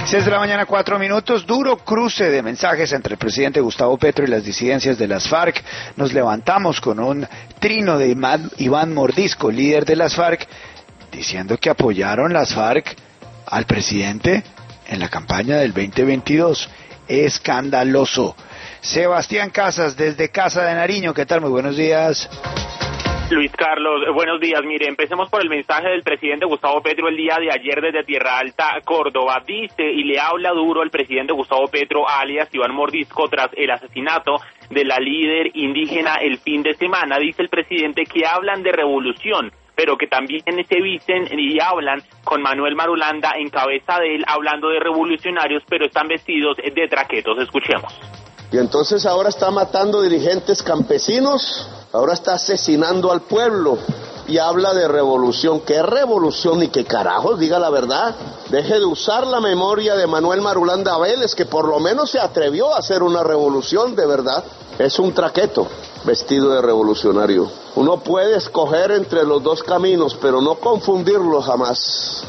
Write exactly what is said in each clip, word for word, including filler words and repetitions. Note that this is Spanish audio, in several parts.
seis de la mañana, cuatro minutos. Duro cruce de mensajes entre el presidente Gustavo Petro y las disidencias de las FARC. Nos levantamos con un trino de Iván Mordisco, líder de las FARC, diciendo que apoyaron las FARC al presidente en la campaña del veinte veintidós. Escandaloso. Sebastián Casas, desde Casa de Nariño. ¿Qué tal? Muy buenos días. Luis Carlos, buenos días. Mire, empecemos por el mensaje del presidente Gustavo Petro el día de ayer desde Tierra Alta, Córdoba. Dice y le habla duro el presidente Gustavo Petro, alias Iván Mordisco, tras el asesinato de la líder indígena el fin de semana. Dice el presidente que hablan de revolución, pero que también se visten y hablan con Manuel Marulanda en cabeza de él, hablando de revolucionarios, pero están vestidos de traquetos. Escuchemos. Y entonces ahora está matando dirigentes campesinos, ahora está asesinando al pueblo y habla de revolución. ¿Qué revolución y qué carajos? Diga la verdad. Deje de usar la memoria de Manuel Marulanda Vélez, que por lo menos se atrevió a hacer una revolución de verdad. Es un traqueto vestido de revolucionario. Uno puede escoger entre los dos caminos, pero no confundirlos jamás.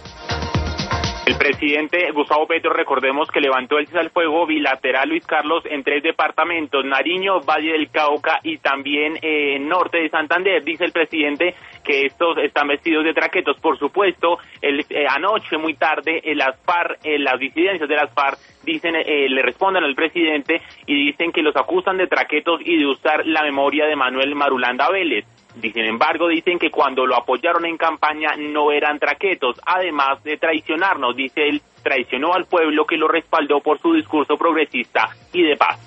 El presidente Gustavo Petro, recordemos que levantó el cese al fuego bilateral, Luis Carlos, en tres departamentos: Nariño, Valle del Cauca y también eh, norte de Santander. Dice el presidente que estos están vestidos de traquetos. Por supuesto, el, eh, anoche, muy tarde, eh, las FARC, eh, las disidencias de las FARC, dicen, eh, le responden al presidente y dicen que los acusan de traquetos y de usar la memoria de Manuel Marulanda Vélez. Sin embargo, dicen que cuando lo apoyaron en campaña no eran traquetos, además de traicionarnos. Dice él, traicionó al pueblo que lo respaldó por su discurso progresista y de paz.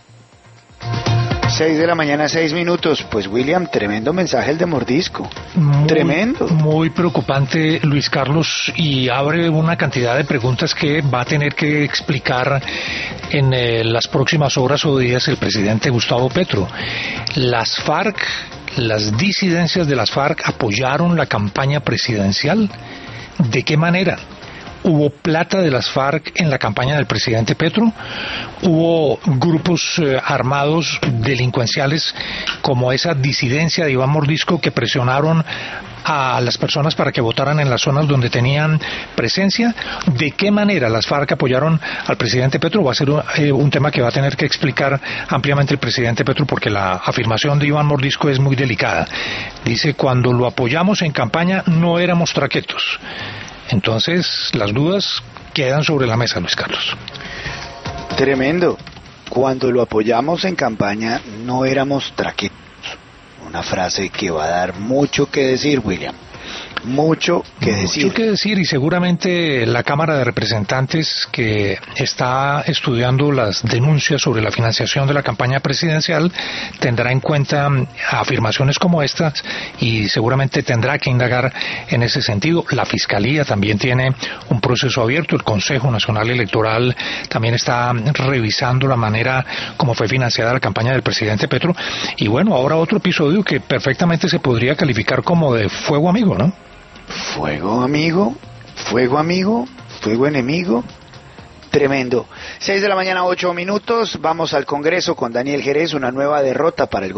Seis de la mañana, seis minutos. Pues William, tremendo mensaje el de Mordisco. Muy, tremendo. Muy preocupante, Luis Carlos, y abre una cantidad de preguntas que va a tener que explicar en eh, las próximas horas o días el presidente Gustavo Petro. Las FARC, las disidencias de las FARC apoyaron la campaña presidencial. ¿De qué manera? ¿Hubo plata de las FARC en la campaña del presidente Petro? ¿Hubo grupos eh, armados delincuenciales como esa disidencia de Iván Mordisco que presionaron a las personas para que votaran en las zonas donde tenían presencia? ¿De qué manera las FARC apoyaron al presidente Petro? Va a ser un, eh, un tema que va a tener que explicar ampliamente el presidente Petro, porque la afirmación de Iván Mordisco es muy delicada. Dice, cuando lo apoyamos en campaña no éramos traquetos. Entonces, las dudas quedan sobre la mesa, Luis Carlos. Tremendo. Cuando lo apoyamos en campaña no éramos traquetos. Una frase que va a dar mucho que decir, William. Mucho que decir. Mucho que decir, y seguramente la Cámara de Representantes, que está estudiando las denuncias sobre la financiación de la campaña presidencial, tendrá en cuenta afirmaciones como estas y seguramente tendrá que indagar en ese sentido. La Fiscalía también tiene un proceso abierto, el Consejo Nacional Electoral también está revisando la manera como fue financiada la campaña del presidente Petro, y bueno, ahora otro episodio que perfectamente se podría calificar como de fuego amigo, ¿no? Fuego amigo, fuego amigo, fuego enemigo. Tremendo. Seis de la mañana, ocho minutos. Vamos al Congreso con Daniel Jerez. Una nueva derrota para el